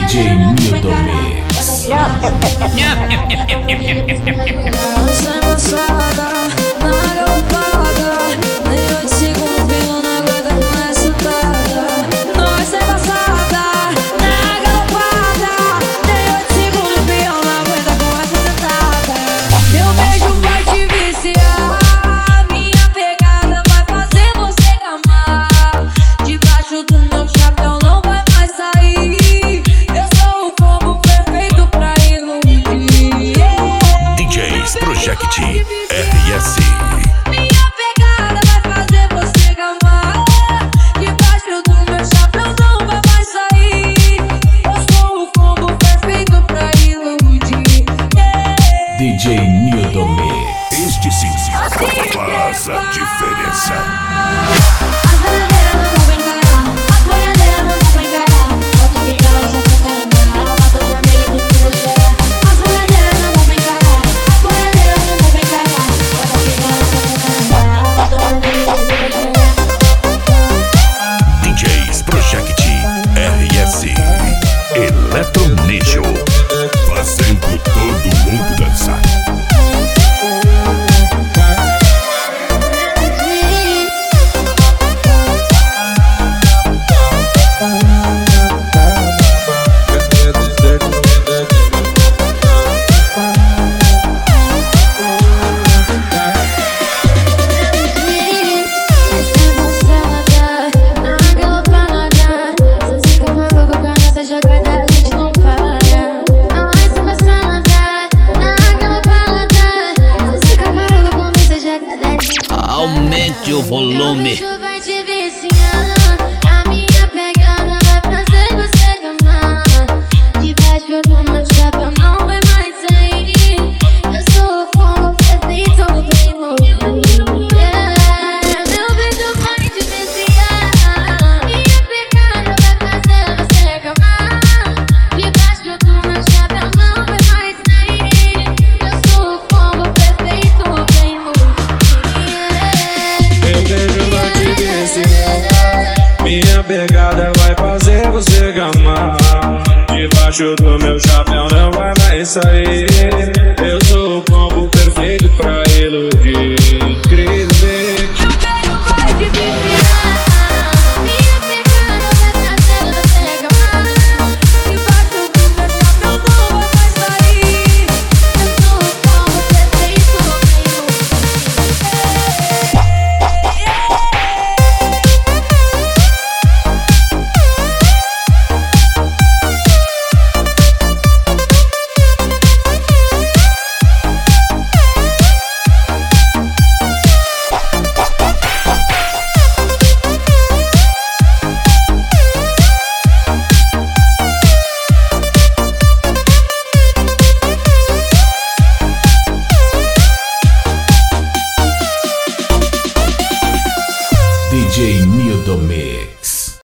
DJ Nildo Mix. Nossa emoçada, na galopada, nem 8 segundos viu, não aguenta mais sentada. Nossa emoçada, na galopada, nem 8 segundos viu, não aguenta com essa sentada. Meu beijo vai te viciar, minha pegada vai fazer você gamar. Debaixo do meu chapéu não vai mais sair. Eu sou o combo perfeito pra iludir. DJs Project RS. Minha pegada vai fazer você gamar. Debaixo do meu chapéu não vai mais sair. Eu sou o combo perfeito pra iludir. DJ Nildo Mix. Este sim faz a diferença. As boiadeiras não vão encarar, as boiadeiras não vão encarar. Pode ficar, eu já tô querendo. Ela mata o vermelho do que você é. As boiadeiras não vão encarar, as boiadeiras não vão encarar. Pode ficar, eu já tô querendo. Ela mata o vermelho do que você é. DJs Project RS. Eletronígio, fazendo todo mundo dançar. Aumente o volume. Vai te viciar, a minha pegada vai fazer você gamar. Debaixo do meu chapéu não vai mais sair. Eu sou o fogo perfeito pra iludir. Meu beijo vai te viciar, minha pegada vai fazer você gamar. Debaixo do meu chapéu não vai mais sair. Eu sou o fogo perfeito pra iludir. Meu beijo vai te viciar, minha pegada vai fazer você gamar. Debaixo do meu chapéu não vai mais sair.